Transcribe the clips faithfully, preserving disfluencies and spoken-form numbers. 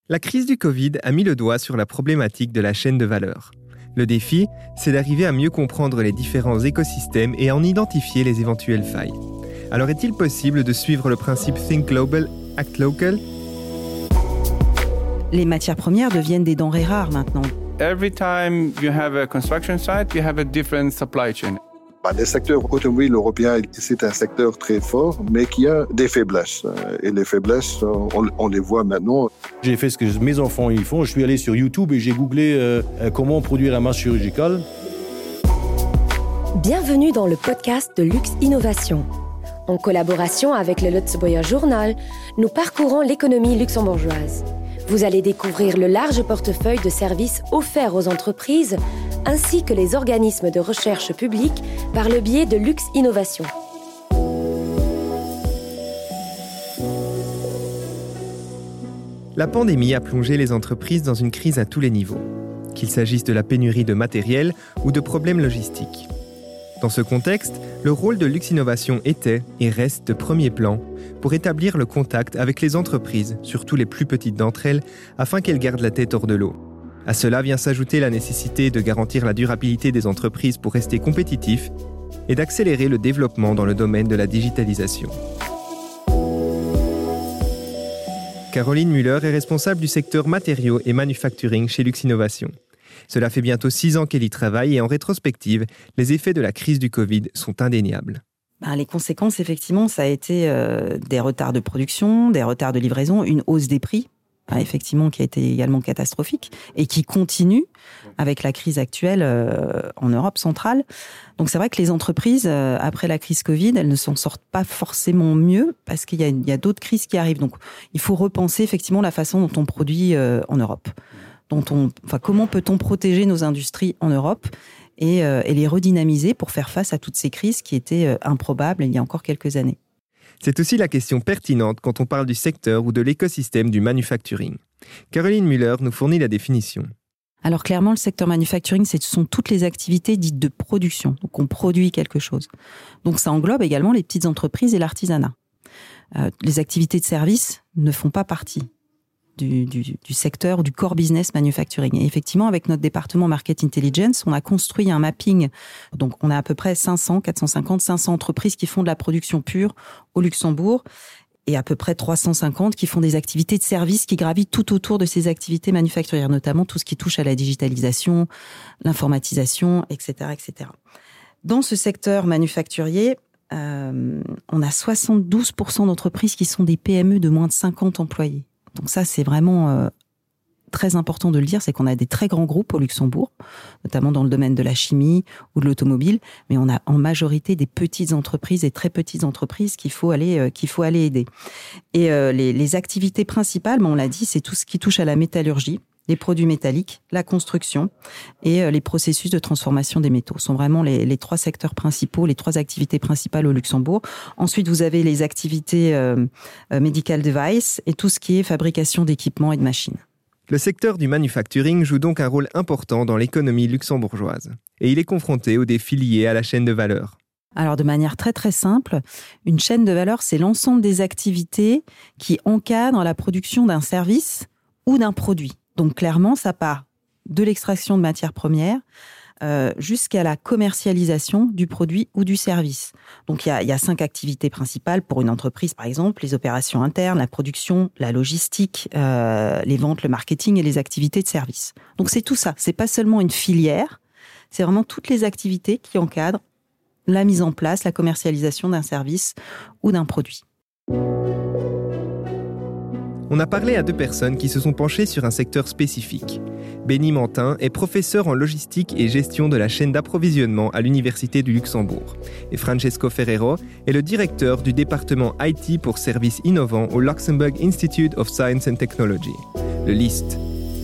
La crise du Covid a mis le doigt sur la problématique de la chaîne de valeur. Le défi, c'est d'arriver à mieux comprendre les différents écosystèmes et à en identifier les éventuelles failles. Alors est-il possible de suivre le principe Think Global, Act Local ? Les matières premières deviennent des denrées rares maintenant. Every time you have a construction site, you have a different supply chain. Bah, le secteur automobile européen, c'est un secteur très fort, mais qui a des faiblesses. Et les faiblesses, on, on les voit maintenant. J'ai fait ce que mes enfants ils font. Je suis allé sur YouTube et j'ai googlé euh, comment produire la masse chirurgicale. Bienvenue dans le podcast de Luxe Innovation. En collaboration avec le Luxembourger Journal, nous parcourons l'économie luxembourgeoise. Vous allez découvrir le large portefeuille de services offerts aux entreprises ainsi que les organismes de recherche publique par le biais de Luxe Innovation. La pandémie a plongé les entreprises dans une crise à tous les niveaux, qu'il s'agisse de la pénurie de matériel ou de problèmes logistiques. Dans ce contexte, le rôle de Luxe Innovation était et reste de premier plan pour établir le contact avec les entreprises, surtout les plus petites d'entre elles, afin qu'elles gardent la tête hors de l'eau. À cela vient s'ajouter la nécessité de garantir la durabilité des entreprises pour rester compétitifs et d'accélérer le développement dans le domaine de la digitalisation. Caroline Müller est responsable du secteur matériaux et manufacturing chez Luxe Innovation. Cela fait bientôt six ans qu'elle y travaille et en rétrospective, les effets de la crise du Covid sont indéniables. Ben, les conséquences, effectivement, ça a été euh, des retards de production, des retards de livraison, une hausse des prix, hein, effectivement, qui a été également catastrophique et qui continue avec la crise actuelle euh, en Europe centrale. Donc c'est vrai que les entreprises, euh, après la crise Covid, elles ne s'en sortent pas forcément mieux parce qu'il y a, il y a d'autres crises qui arrivent. Donc il faut repenser effectivement la façon dont on produit euh, en Europe. Dont on, enfin, comment peut-on protéger nos industries en Europe et, euh, et les redynamiser pour faire face à toutes ces crises qui étaient euh, improbables il y a encore quelques années. C'est aussi la question pertinente quand on parle du secteur ou de l'écosystème du manufacturing. Caroline Müller nous fournit la définition. Alors clairement, le secteur manufacturing, ce sont toutes les activités dites de production. Donc on produit quelque chose. Donc ça englobe également les petites entreprises et l'artisanat. Euh, les activités de service ne font pas partie Du, du, du secteur, du core business manufacturing. Et effectivement, avec notre département Market Intelligence, on a construit un mapping. Donc, on a à peu près cinq cents, quatre cent cinquante, cinq cents entreprises qui font de la production pure au Luxembourg et à peu près trois cent cinquante qui font des activités de service qui gravitent tout autour de ces activités manufacturières, notamment tout ce qui touche à la digitalisation, l'informatisation, et cetera, et cetera. Dans ce secteur manufacturier, euh, on a soixante-douze pour cent d'entreprises qui sont des P M E de moins de cinquante employés. Donc ça, c'est vraiment euh, très important de le dire, c'est qu'on a des très grands groupes au Luxembourg, notamment dans le domaine de la chimie ou de l'automobile, mais on a en majorité des petites entreprises et très petites entreprises qu'il faut aller, euh, qu'il faut aller aider. Et euh, les, les activités principales, ben on l'a dit, c'est tout ce qui touche à la métallurgie, les produits métalliques, la construction et euh, les processus de transformation des métaux. Ce sont vraiment les, les trois secteurs principaux, les trois activités principales au Luxembourg. Ensuite, vous avez les activités euh, euh, medical device et tout ce qui est fabrication d'équipements et de machines. Le secteur du manufacturing joue donc un rôle important dans l'économie luxembourgeoise. Et il est confronté aux défis liés à la chaîne de valeur. Alors, de manière très très simple, une chaîne de valeur, c'est l'ensemble des activités qui encadrent la production d'un service ou d'un produit. Donc clairement, ça part de l'extraction de matières premières euh, jusqu'à la commercialisation du produit ou du service. Donc il y a, il y a cinq activités principales pour une entreprise, par exemple, les opérations internes, la production, la logistique, euh, les ventes, le marketing et les activités de service. Donc c'est tout ça, c'est pas seulement une filière, c'est vraiment toutes les activités qui encadrent la mise en place, la commercialisation d'un service ou d'un produit. On a parlé à deux personnes qui se sont penchées sur un secteur spécifique. Benny Mantin est professeur en logistique et gestion de la chaîne d'approvisionnement à l'Université du Luxembourg. Et Francesco Ferrero est le directeur du département I T pour services innovants au Luxembourg Institute of Science and Technology, le LIST.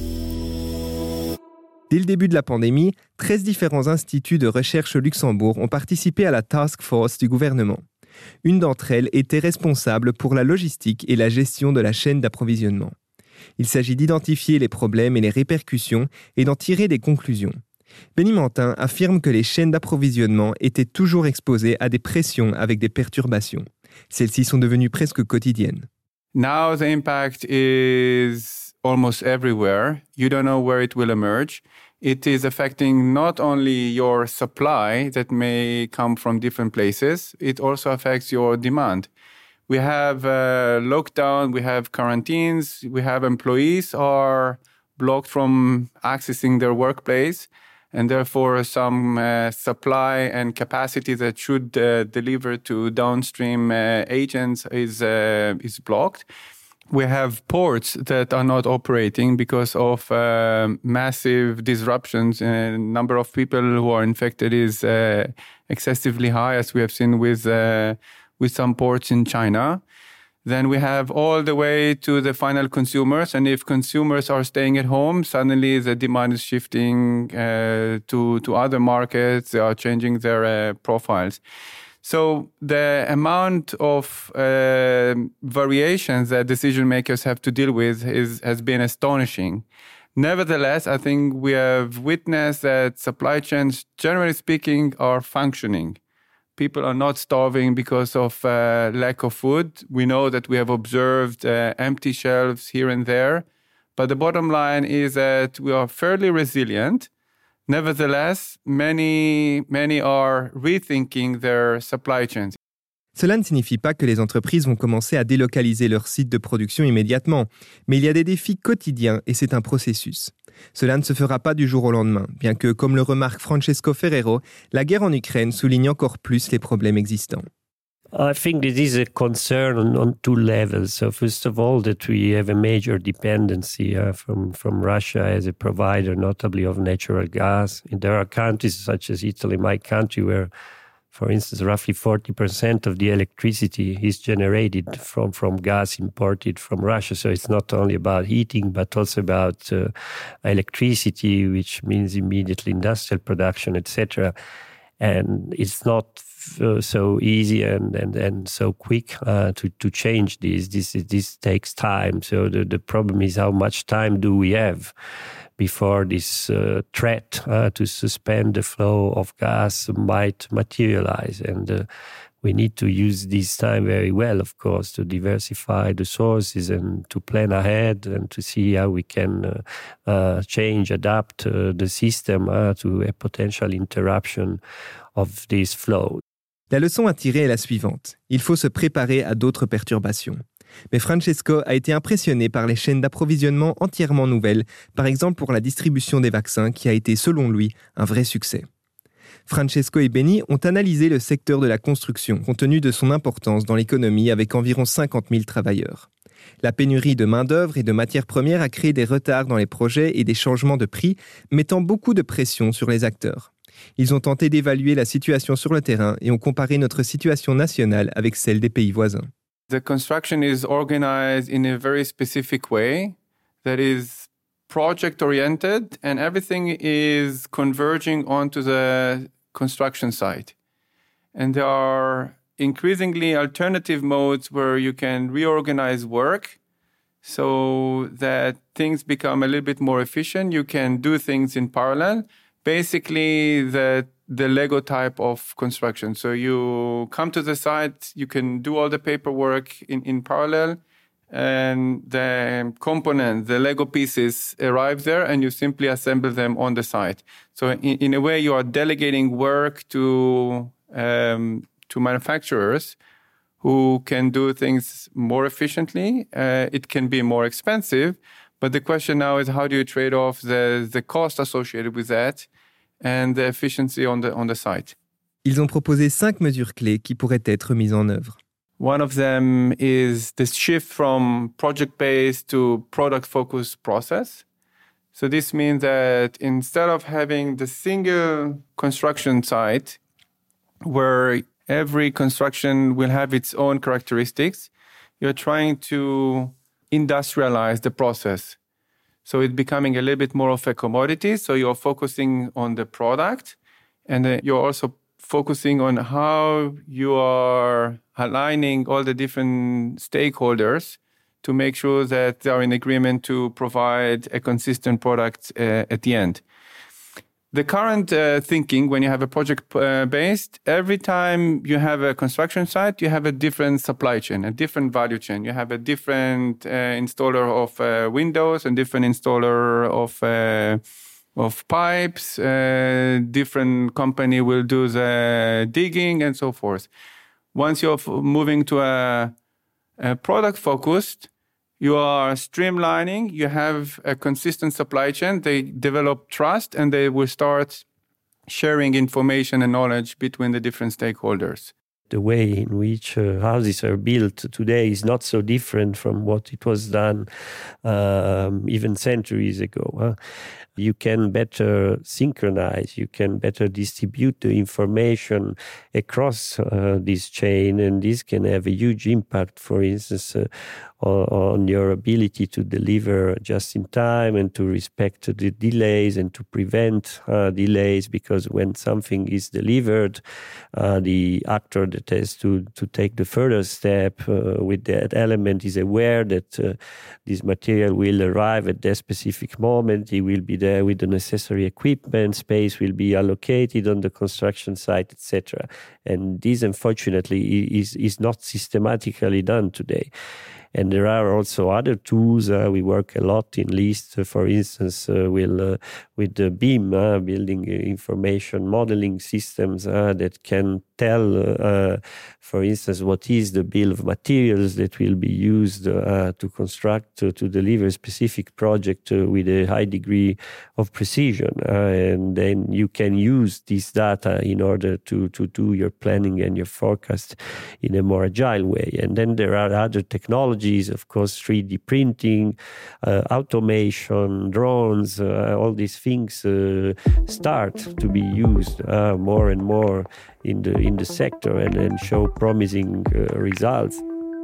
Dès le début de la pandémie, treize différents instituts de recherche au Luxembourg ont participé à la task force du gouvernement. Une d'entre elles était responsable pour la logistique et la gestion de la chaîne d'approvisionnement. Il s'agit d'identifier les problèmes et les répercussions et d'en tirer des conclusions. Benny Mantin affirme que les chaînes d'approvisionnement étaient toujours exposées à des pressions avec des perturbations. Celles-ci sont devenues presque quotidiennes. Now the impact is almost everywhere. You don't know where it will emerge. It is affecting not only your supply that may come from different places, it also affects your demand. We have uh, lockdown, we have quarantines, we have employees are blocked from accessing their workplace, and therefore some uh, supply and capacity that should uh, deliver to downstream uh, agents is uh, is blocked. We have ports that are not operating because of uh, massive disruptions. And the number of people who are infected is uh, excessively high, as we have seen with uh, with some ports in China. Then we have all the way to the final consumers. And if consumers are staying at home, suddenly the demand is shifting uh, to, to other markets. They are changing their uh, profiles. So the amount of uh, variations that decision makers have to deal with is, has been astonishing. Nevertheless, I think we have witnessed that supply chains, generally speaking, are functioning. People are not starving because of uh, lack of food. We know that we have observed uh, empty shelves here and there. But the bottom line is that we are fairly resilient. Nevertheless, many, many are rethinking their supply chains. Cela ne signifie pas que les entreprises vont commencer à délocaliser leurs sites de production immédiatement, mais il y a des défis quotidiens et c'est un processus. Cela ne se fera pas du jour au lendemain, bien que, comme le remarque Francesco Ferrero, la guerre en Ukraine souligne encore plus les problèmes existants. I think this is a concern on, on two levels. So first of all, that we have a major dependency uh, from, from Russia as a provider, notably of natural gas. And there are countries such as Italy, my country, where, for instance, roughly forty percent of the electricity is generated from, from gas imported from Russia. So it's not only about heating, but also about uh, electricity, which means immediately industrial production, et cetera. And it's not uh, so easy and, and, and so quick uh, to, to change this. This this takes time. So the, the problem is how much time do we have before this uh, threat uh, to suspend the flow of gas might materialize. And uh, we need to use this time very well, of course, to diversify the sources and to plan ahead and to see how we can uh, uh, change, adapt uh, the system uh, to a potential interruption of this flow. La leçon à tirer est la suivante. Il faut se préparer à d'autres perturbations. Mais Francesco a été impressionné par les chaînes d'approvisionnement entièrement nouvelles, par exemple pour la distribution des vaccins qui a été, selon lui, un vrai succès. Francesco et Benny ont analysé le secteur de la construction, compte tenu de son importance dans l'économie avec environ cinquante mille travailleurs. La pénurie de main-d'œuvre et de matières premières a créé des retards dans les projets et des changements de prix, mettant beaucoup de pression sur les acteurs. Ils ont tenté d'évaluer la situation sur le terrain et ont comparé notre situation nationale avec celle des pays voisins. The construction is organized in a very specific way that is project-oriented, and everything is converging onto the construction site. And there are increasingly alternative modes where you can reorganize work so that things become a little bit more efficient. You can do things in parallel. Basically, the the Lego type of construction. So you come to the site, you can do all the paperwork in, in parallel, and the components, the Lego pieces arrive there, and you simply assemble them on the site. So in, in a way, you are delegating work to um, to manufacturers who can do things more efficiently. Uh, it can be more expensive, but the question now is how do you trade off the, the cost associated with that and the efficiency on the, on the site? Ils ont proposé cinq mesures clés qui pourraient être mises en œuvre. One of them is the shift from project-based to product-focused process. So this means that instead of having the single construction site where every construction will have its own characteristics, you're trying to industrialize the process. So it's becoming a little bit more of a commodity. So you're focusing on the product, and then you're also focusing on how you are aligning all the different stakeholders to make sure that they are in agreement to provide a consistent product uh, at the end. The current uh, thinking, when you have a project uh, based, every time you have a construction site, you have a different supply chain, a different value chain. You have a different uh, installer of uh, windows, and different installer of uh, of pipes. Uh, different company will do the digging and so forth. Once you're f- moving to a, a product focused, you are streamlining, you have a consistent supply chain, they develop trust, and they will start sharing information and knowledge between the different stakeholders. The way in which uh, houses are built today is not so different from what it was done um, even centuries ago. Huh? You can better synchronize, you can better distribute the information across uh, this chain, and this can have a huge impact, for instance, uh, on, on your ability to deliver just in time and to respect the delays and to prevent uh, delays, because when something is delivered, uh, the actor that has to, to take the further step uh, with that element is aware that uh, this material will arrive at that specific moment. He will be there with the necessary equipment, space will be allocated on the construction site, et cetera. And this, unfortunately, is, is not systematically done today. And there are also other tools. Uh, we work a lot in LIST, uh, for instance, uh, with, uh, with the BIM, uh, building information modeling systems uh, that can tell, uh, for instance, what is the bill of materials that will be used uh, to construct, uh, to deliver a specific project uh, with a high degree of precision. Uh, and then you can use this data in order to, to do your planning and your forecast in a more agile way. And then there are other technologies, of course, three D printing, uh, automation, drones, uh, all these things uh, start to be used uh, more and more in the in the sector and, and show promising uh, results.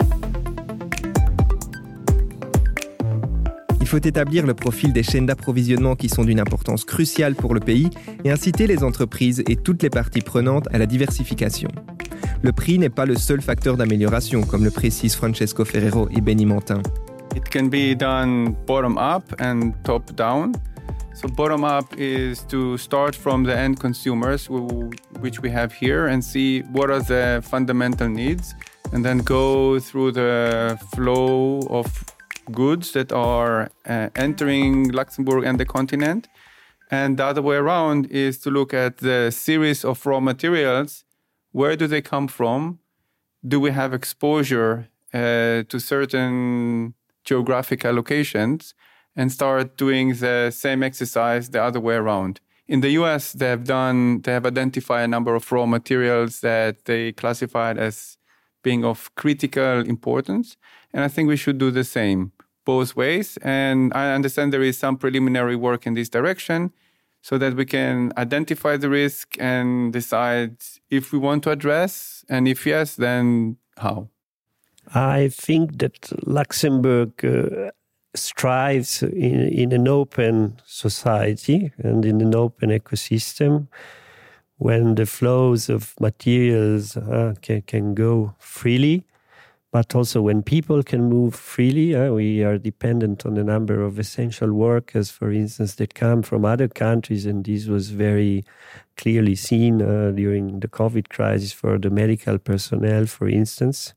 Il faut établir le profil des chaînes d'approvisionnement qui sont d'une importance cruciale pour le pays et inciter les entreprises et toutes les parties prenantes à la diversification. Le prix n'est pas le seul facteur d'amélioration, comme le précisent Francesco Ferrero et Benny Mantin. It can be done bottom-up and top-down. So bottom-up is to start from the end consumers, which we have here, and see what are the fundamental needs, and then go through the flow of goods that are uh, entering Luxembourg and the continent. And the other way around is to look at the series of raw materials. Where do they come from? Do we have exposure uh, to certain geographic allocations? And start doing the same exercise the other way around. In the U S, they have done, they have identified a number of raw materials that they classified as being of critical importance. And I think we should do the same, both ways. And I understand there is some preliminary work in this direction so that we can identify the risk and decide if we want to address, and if yes, then how. I think that Luxembourg uh, strives in, in an open society and in an open ecosystem when the flows of materials uh, can, can go freely, but also when people can move freely. Uh, we are dependent on a number of essential workers, for instance, that come from other countries, and this was very clearly seen uh, during the COVID crisis for the medical personnel, for instance.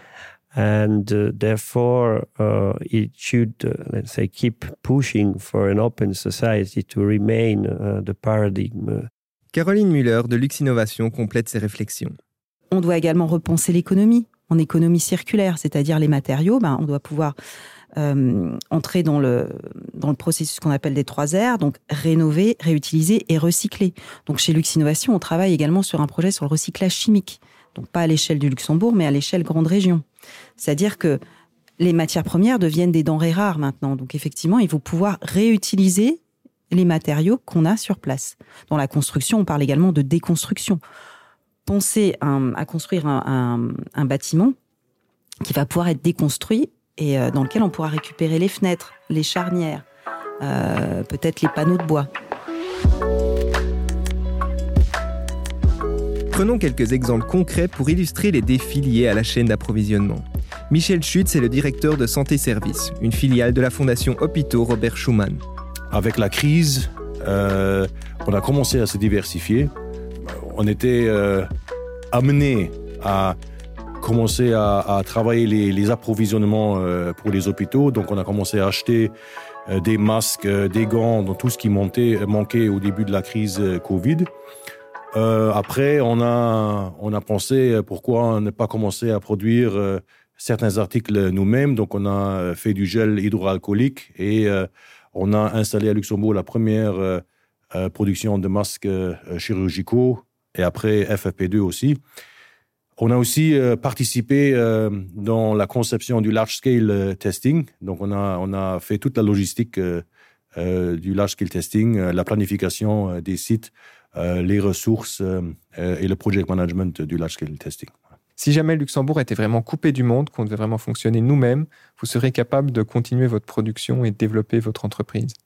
And uh, therefore, uh, it should, uh, let's say, keep pushing for an open society to remain uh, the paradigm. Caroline Müller de Lux Innovation complète ses réflexions. On doit également repenser l'économie en économie circulaire, c'est-à-dire les matériaux. Ben, on doit pouvoir euh, entrer dans le, dans le processus qu'on appelle des trois R, donc rénover, réutiliser et recycler. Donc chez Lux Innovation, on travaille également sur un projet sur le recyclage chimique. Donc pas à l'échelle du Luxembourg, mais à l'échelle grande région. C'est-à-dire que les matières premières deviennent des denrées rares maintenant. Donc effectivement, il faut pouvoir réutiliser les matériaux qu'on a sur place. Dans la construction, on parle également de déconstruction. Pensez un, à construire un, un, un bâtiment qui va pouvoir être déconstruit et euh, dans lequel on pourra récupérer les fenêtres, les charnières, euh, peut-être les panneaux de bois. Prenons quelques exemples concrets pour illustrer les défis liés à la chaîne d'approvisionnement. Michel Schutz est le directeur de Santé Service, une filiale de la Fondation Hôpitaux Robert Schuman. Avec la crise, euh, on a commencé à se diversifier. On était euh, amené à commencer à, à travailler les, les approvisionnements euh, pour les hôpitaux. Donc, on a commencé à acheter euh, des masques, euh, des gants, dans tout ce qui montait, manquait au début de la crise euh, Covid. Euh, après, on a, on a pensé pourquoi ne pas commencer à produire euh, certains articles nous-mêmes. Donc, on a fait du gel hydroalcoolique et euh, on a installé à Luxembourg la première euh, euh, production de masques euh, chirurgicaux et après F F P deux aussi. On a aussi euh, participé euh, dans la conception du large-scale euh, testing. Donc, on a, on a fait toute la logistique euh, euh, du large-scale testing, euh, la planification euh, des sites, euh, les ressources euh, euh, et le project management du large-scale testing. Si jamais Luxembourg était vraiment coupé du monde, qu'on devait vraiment fonctionner nous-mêmes, vous serez capable de continuer votre production et de développer votre entreprise?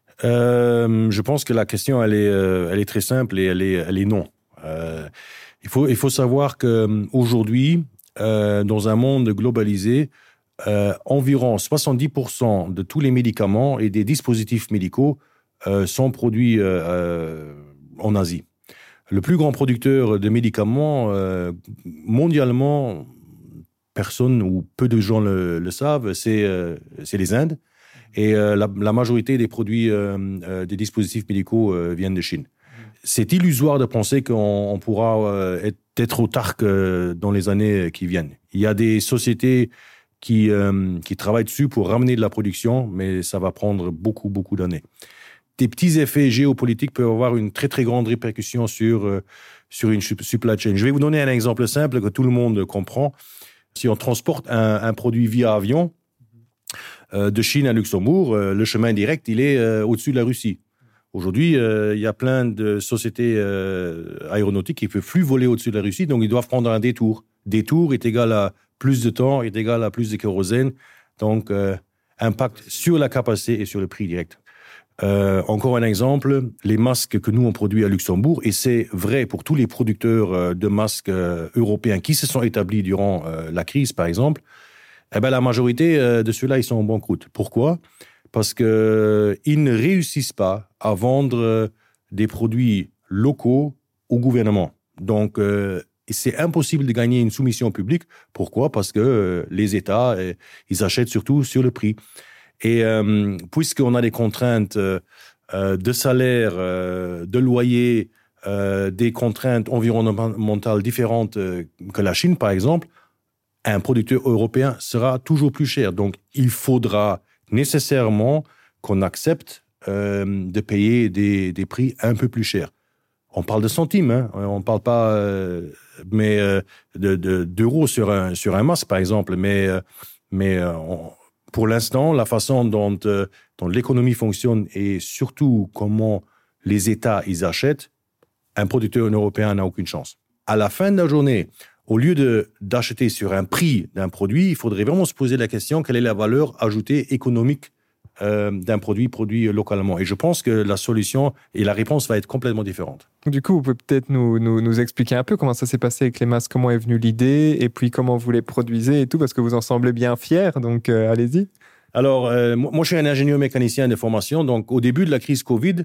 euh, Je pense que la question, elle est, euh, elle est très simple et elle est, elle est non. Euh, Il faut, il faut savoir qu'aujourd'hui, euh, dans un monde globalisé, euh, environ soixante-dix pour cent de tous les médicaments et des dispositifs médicaux euh, sont produits euh, en Asie. Le plus grand producteur de médicaments euh, mondialement, personne ou peu de gens le, le savent, c'est, euh, c'est les Indes. Et euh, la, la majorité des produits, euh, euh, des dispositifs médicaux euh, viennent de Chine. C'est illusoire de penser qu'on on pourra euh, être, être autarque euh, dans les années qui viennent. Il y a des sociétés qui, euh, qui travaillent dessus pour ramener de la production, mais ça va prendre beaucoup, beaucoup d'années. Des petits effets géopolitiques peuvent avoir une très, très grande répercussion sur, euh, sur une supply chain. Je vais vous donner un exemple simple que tout le monde comprend. Si on transporte un, un produit via avion euh, de Chine à Luxembourg, euh, le chemin direct, il est euh, au-dessus de la Russie. Aujourd'hui, euh, il y a plein de sociétés euh, aéronautiques qui ne peuvent plus voler au-dessus de la Russie, donc ils doivent prendre un détour. Détour est égal à plus de temps, est égal à plus de kérosène, donc euh, impact sur la capacité et sur le prix direct. Euh, encore un exemple, les masques que nous on produit à Luxembourg, et c'est vrai pour tous les producteurs de masques euh, européens qui se sont établis durant euh, la crise, par exemple, eh ben, la majorité euh, de ceux-là, ils sont en banqueroute. Pourquoi ? Parce qu'ils ne réussissent pas à vendre des produits locaux au gouvernement. Donc, euh, c'est impossible de gagner une soumission publique. Pourquoi ? Parce que euh, les États, euh, ils achètent surtout sur le prix. Et euh, puisqu'on a des contraintes euh, de salaire, euh, de loyer, euh, des contraintes environnementales différentes euh, que la Chine, par exemple, un producteur européen sera toujours plus cher. Donc, il faudra nécessairement qu'on accepte euh, de payer des, des prix un peu plus chers. On parle de centimes, hein, on ne parle pas euh, mais, euh, de, de, d'euros sur un, sur un masque, par exemple. Mais, euh, mais euh, on, pour l'instant, la façon dont, euh, dont l'économie fonctionne et surtout comment les États ils achètent, un producteur européen n'a aucune chance. À la fin de la journée, au lieu de, d'acheter sur un prix d'un produit, il faudrait vraiment se poser la question quelle est la valeur ajoutée économique euh, d'un produit produit localement. Et je pense que la solution et la réponse va être complètement différente. Du coup, vous pouvez peut-être nous, nous, nous expliquer un peu comment ça s'est passé avec les masques, comment est venue l'idée et puis comment vous les produisez et tout, parce que vous en semblez bien fiers, donc euh, allez-y. Alors, euh, moi, je suis un ingénieur mécanicien de formation, donc au début de la crise Covid,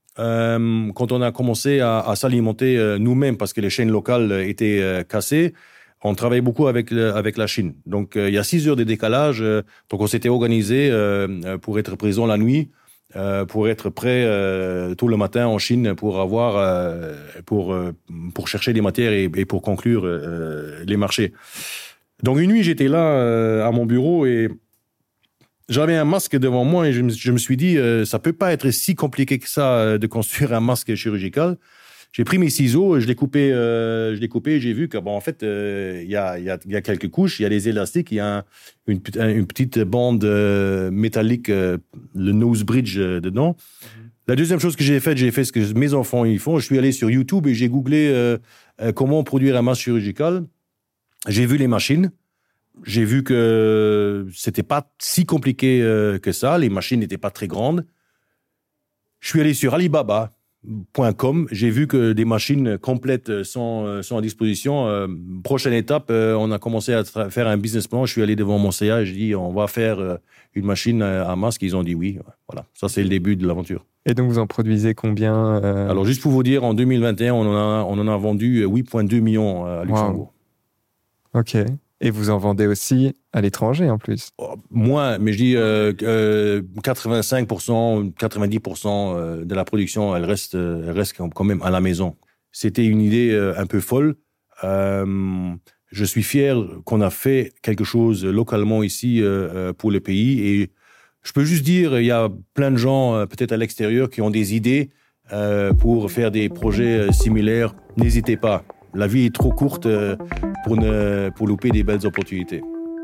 Euh, quand on a commencé à, à s'alimenter euh, nous-mêmes parce que les chaînes locales étaient euh, cassées, on travaillait beaucoup avec, le, avec la Chine. Donc, euh, il y a six heures de décalage. Euh, donc, on s'était organisé euh, pour être présent la nuit, euh, pour être prêt euh, tout le matin en Chine pour avoir, euh, pour, euh, pour chercher des matières et, et pour conclure euh, les marchés. Donc, une nuit, j'étais là euh, à mon bureau et j'avais un masque devant moi et je me, je me suis dit, euh, ça peut pas être si compliqué que ça euh, de construire un masque chirurgical. J'ai pris mes ciseaux, je l'ai coupé, euh, je l'ai coupé et j'ai vu que bon, en fait, il euh, y, a, y, a, y a quelques couches, il y a des élastiques, il y a un, une, une petite bande euh, métallique, euh, le nose bridge euh, dedans. Mm-hmm. La deuxième chose que j'ai faite, j'ai fait ce que mes enfants ils font. Je suis allé sur YouTube et j'ai googlé euh, euh, comment produire un masque chirurgical. J'ai vu les machines. J'ai vu que c'était pas si compliqué euh, que ça. Les machines n'étaient pas très grandes. Je suis allé sur alibaba point com. J'ai vu que des machines complètes sont, sont à disposition. Euh, prochaine étape, euh, on a commencé à tra- faire un business plan. Je suis allé devant mon C A et j'ai dit on va faire euh, une machine à masque. Ils ont dit oui. Voilà. Ça, c'est le début de l'aventure. Et donc, vous en produisez combien euh... Alors, juste pour vous dire, en deux mille vingt et un, on en a, on en a vendu huit virgule deux millions à Luxembourg. Wow. OK. Et vous en vendez aussi à l'étranger, en plus? Oh, moins, mais je dis euh, euh, quatre-vingt-cinq pour cent, quatre-vingt-dix pour cent de la production, elle reste, elle reste quand même à la maison. C'était une idée euh, un peu folle. Euh, je suis fier qu'on a fait quelque chose localement ici euh, pour le pays. Et je peux juste dire, il y a plein de gens, euh, peut-être à l'extérieur, qui ont des idées euh, pour faire des projets similaires. N'hésitez pas. La vie est trop courte euh, pour, ne, pour louper des belles opportunités.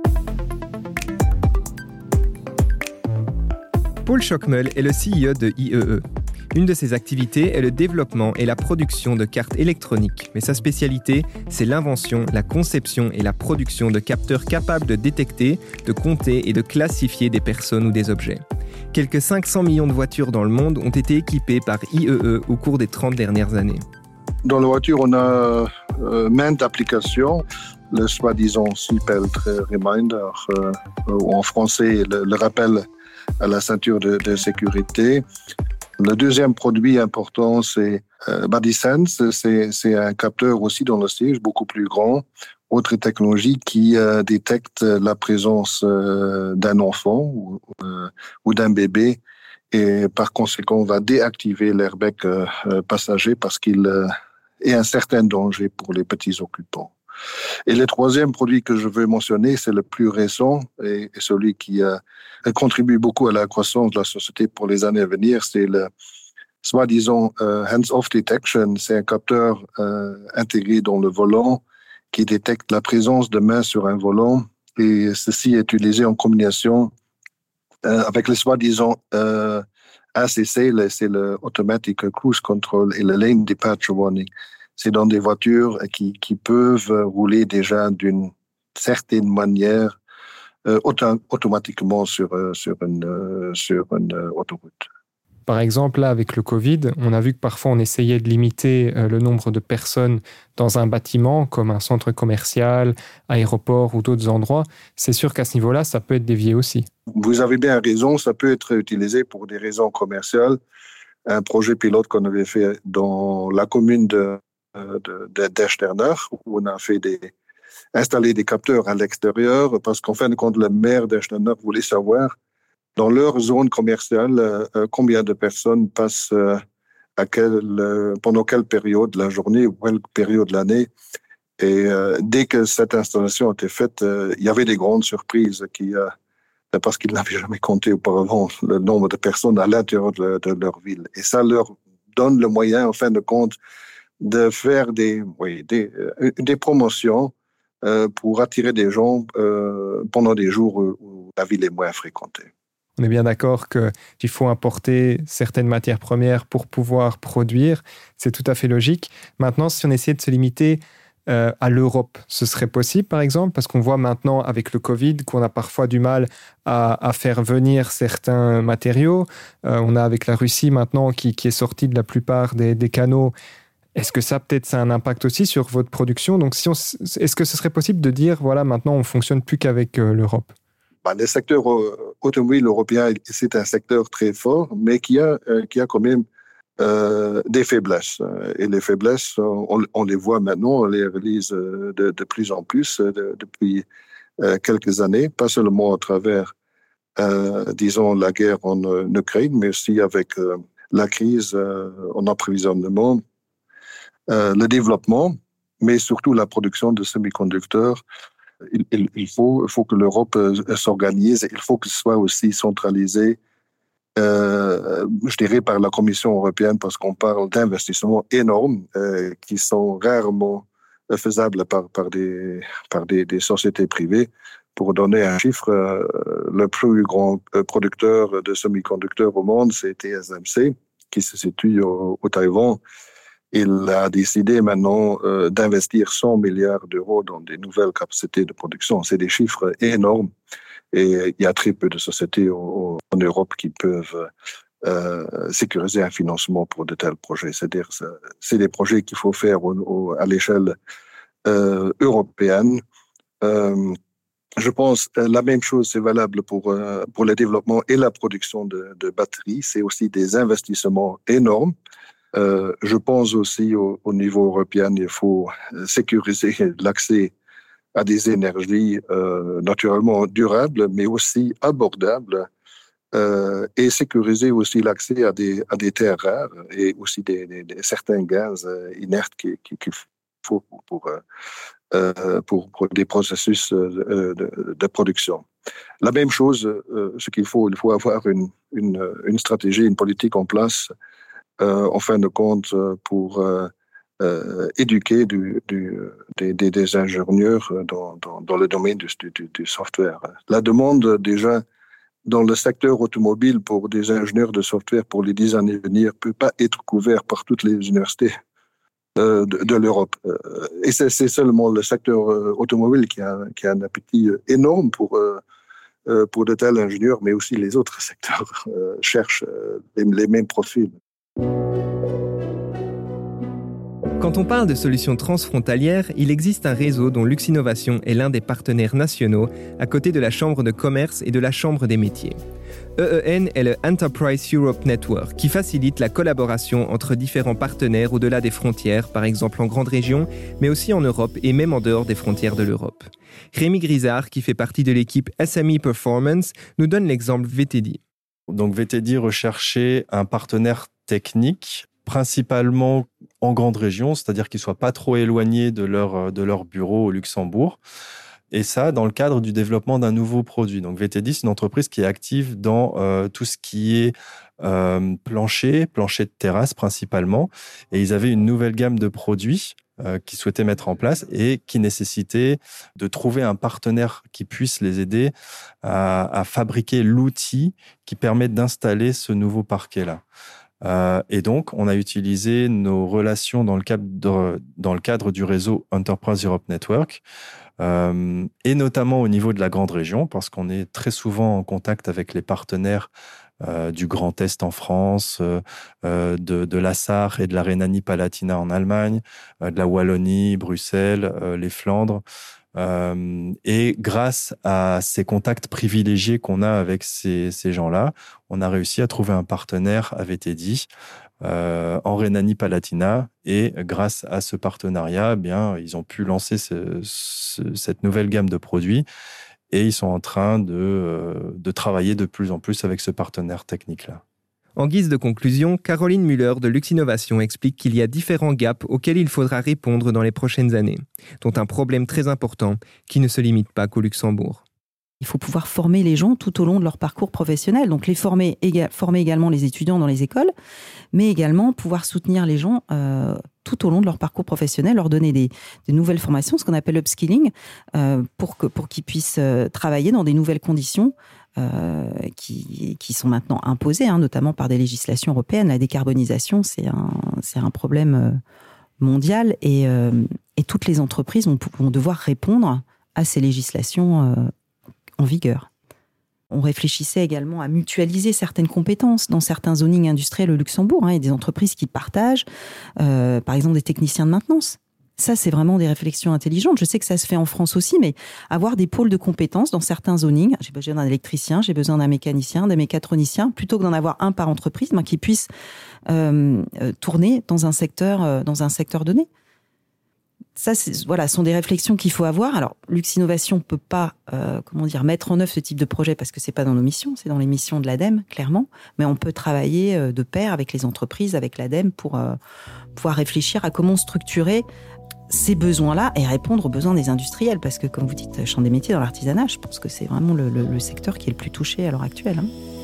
Paul Schockmühl est le C E O de I E E. Une de ses activités est le développement et la production de cartes électroniques, mais sa spécialité, c'est l'invention, la conception et la production de capteurs capables de détecter, de compter et de classifier des personnes ou des objets. Quelques cinq cents millions de voitures dans le monde ont été équipées par I E E au cours des trente dernières années. Dans la voiture, on a euh, maintes applications. Le soi-disant seatbelt reminder, euh, ou en français, le, le rappel à la ceinture de, de sécurité. Le deuxième produit important, c'est euh, BodySense. C'est, c'est un capteur aussi dans le siège, beaucoup plus grand. Autre technologie qui euh, détecte la présence euh, d'un enfant ou, euh, ou d'un bébé et par conséquent va déactiver l'airbag euh, passager parce qu'il euh, est un certain danger pour les petits occupants. Et le troisième produit que je veux mentionner, c'est le plus récent et, et celui qui euh, contribue beaucoup à la croissance de la société pour les années à venir, c'est le soi-disant euh, hands-off detection. C'est un capteur euh, intégré dans le volant qui détecte la présence de mains sur un volant et ceci est utilisé en combinaison euh, avec le soi-disant euh, A C C, le, c'est le Automatic Cruise Control et le Lane Departure Warning. C'est dans des voitures qui, qui peuvent rouler déjà d'une certaine manière euh, auto- automatiquement sur, euh, sur une, euh, sur une euh, autoroute. Par exemple, là, avec le Covid, on a vu que parfois on essayait de limiter euh, le nombre de personnes dans un bâtiment, comme un centre commercial, aéroport ou d'autres endroits. C'est sûr qu'à ce niveau-là, ça peut être dévié aussi. Vous avez bien raison, ça peut être utilisé pour des raisons commerciales. Un projet pilote qu'on avait fait dans la commune de De, de, d'Echternach, où on a fait des, installé des capteurs à l'extérieur, parce qu'en fin de compte, le maire d'Echternach voulait savoir, dans leur zone commerciale, euh, combien de personnes passent euh, à quelle, euh, pendant quelle période de la journée ou quelle période de l'année. Et euh, dès que cette installation a été faite, euh, il y avait des grandes surprises qui, euh, parce qu'ils n'avaient jamais compté auparavant le nombre de personnes à l'intérieur de, de leur ville. Et ça leur donne le moyen, en fin de compte, de faire des, oui, des, euh, des promotions euh, pour attirer des gens euh, pendant des jours où, où la ville est moins fréquentée. On est bien d'accord qu'il faut importer certaines matières premières pour pouvoir produire. C'est tout à fait logique. Maintenant, si on essayait de se limiter euh, à l'Europe, ce serait possible, par exemple, parce qu'on voit maintenant avec le Covid qu'on a parfois du mal à, à faire venir certains matériaux. Euh, on a avec la Russie maintenant qui, qui est sortie de la plupart des, des canaux. Est-ce que ça, peut-être, ça a un impact aussi sur votre production? Donc, si on, est-ce que ce serait possible de dire, voilà, maintenant, on ne fonctionne plus qu'avec euh, l'Europe? Bah, le secteur automobile européen, c'est un secteur très fort, mais qui a, euh, qui a quand même euh, des faiblesses. Et les faiblesses, on, on les voit maintenant, on les réalise de, de plus en plus de, depuis euh, quelques années, pas seulement à travers, euh, disons, la guerre en, en Ukraine, mais aussi avec euh, la crise euh, en approvisionnement. Euh, le développement, mais surtout la production de semi-conducteurs. Il, il, il, faut, il faut que l'Europe euh, s'organise, il faut que ce soit aussi centralisé, euh, je dirais, par la Commission européenne, parce qu'on parle d'investissements énormes euh, qui sont rarement faisables par, par, des, par des, des sociétés privées. Pour donner un chiffre, euh, le plus grand producteur de semi-conducteurs au monde, c'est T S M C, qui se situe au, au Taïwan. Il a décidé maintenant euh, d'investir cent milliards d'euros dans des nouvelles capacités de production. C'est des chiffres énormes et il y a très peu de sociétés au, en Europe qui peuvent euh, sécuriser un financement pour de tels projets. C'est-à-dire, c'est des projets qu'il faut faire au, au, à l'échelle euh, européenne. Euh, Je pense que la même chose c'est valable pour, euh, pour le développement et la production de, de batteries. C'est aussi des investissements énormes. Euh, je pense aussi au, au niveau européen, il faut sécuriser l'accès à des énergies euh, naturellement durables, mais aussi abordables, euh, et sécuriser aussi l'accès à des, à des terres rares et aussi des, des, des certains gaz inertes qu'il, qu'il faut pour, pour, euh, pour, pour des processus de, de, de production. La même chose, euh, ce qu'il faut, il faut avoir une, une, une stratégie, une politique en place, euh, en fin de compte, pour euh, Euh, éduquer du, du, des, des, des ingénieurs dans, dans, dans le domaine du, du, du software. La demande déjà dans le secteur automobile pour des ingénieurs de software pour les dix années à venir ne peut pas être couvert par toutes les universités euh, de, de l'Europe. Euh, et c'est, c'est seulement le secteur euh, automobile qui a, qui a un appétit énorme pour, euh, pour de tels ingénieurs, mais aussi les autres secteurs euh, cherchent euh, les, les mêmes profils. Quand on parle de solutions transfrontalières, il existe un réseau dont Luxinnovation est l'un des partenaires nationaux, à côté de la Chambre de commerce et de la Chambre des métiers. E E N est le Enterprise Europe Network, qui facilite la collaboration entre différents partenaires au-delà des frontières, par exemple en grande région, mais aussi en Europe et même en dehors des frontières de l'Europe. Rémi Grisard, qui fait partie de l'équipe S M E Performance, nous donne l'exemple V T D. Donc V T D recherchait un partenaire technique, principalement en grande région, c'est-à-dire qu'ils ne soient pas trop éloignés de leur, de leur bureau au Luxembourg. Et ça, dans le cadre du développement d'un nouveau produit. Donc V T D, c'est une entreprise qui est active dans euh, tout ce qui est euh, plancher, plancher de terrasse principalement. Et ils avaient une nouvelle gamme de produits euh, qu'ils souhaitaient mettre en place et qui nécessitait de trouver un partenaire qui puisse les aider à, à fabriquer l'outil qui permet d'installer ce nouveau parquet-là. Euh, et donc, on a utilisé nos relations dans le cadre, de, dans le cadre du réseau Enterprise Europe Network, euh, et notamment au niveau de la grande région, parce qu'on est très souvent en contact avec les partenaires euh, du Grand Est en France, euh, de, de l'A S A R et de la Rhénanie-Palatinat en Allemagne, euh, de la Wallonie, Bruxelles, euh, les Flandres. Euh, et grâce à ces contacts privilégiés qu'on a avec ces, ces gens-là, on a réussi à trouver un partenaire à V T D euh, en Rhénanie-Palatinat. Et grâce à ce partenariat, eh bien, ils ont pu lancer ce, ce, cette nouvelle gamme de produits et ils sont en train de, euh, de travailler de plus en plus avec ce partenaire technique-là. En guise de conclusion, Caroline Müller de Luxinnovation explique qu'il y a différents gaps auxquels il faudra répondre dans les prochaines années, dont un problème très important qui ne se limite pas qu'au Luxembourg. Il faut pouvoir former les gens tout au long de leur parcours professionnel, donc les former, éga- former également les étudiants dans les écoles, mais également pouvoir soutenir les gens euh, tout au long de leur parcours professionnel, leur donner des, des nouvelles formations, ce qu'on appelle upskilling, euh, pour, que, pour qu'ils puissent euh, travailler dans des nouvelles conditions euh, qui, qui sont maintenant imposées, hein, notamment par des législations européennes. La décarbonisation, c'est un, c'est un problème mondial et, euh, et toutes les entreprises vont, vont devoir répondre à ces législations euh, en vigueur. On réfléchissait également à mutualiser certaines compétences dans certains zonings industriels au Luxembourg, hein, et des entreprises qui partagent, euh, par exemple, des techniciens de maintenance. Ça, c'est vraiment des réflexions intelligentes. Je sais que ça se fait en France aussi, mais avoir des pôles de compétences dans certains zonings. J'ai besoin d'un électricien, j'ai besoin d'un mécanicien, d'un mécatronicien, plutôt que d'en avoir un par entreprise, ben, qui puisse euh, tourner dans un secteur, euh, dans un secteur donné. Ça, c'est, voilà, sont des réflexions qu'il faut avoir. Alors, Luxinnovation ne peut pas, euh, comment dire, mettre en œuvre ce type de projet parce que c'est pas dans nos missions, c'est dans les missions de l'ADEME, clairement. Mais on peut travailler euh, de pair avec les entreprises, avec l'ADEME, pour euh, pouvoir réfléchir à comment structurer ces besoins-là et répondre aux besoins des industriels. Parce que, comme vous dites, champ des métiers dans l'artisanat, je pense que c'est vraiment le, le, le secteur qui est le plus touché à l'heure actuelle, hein.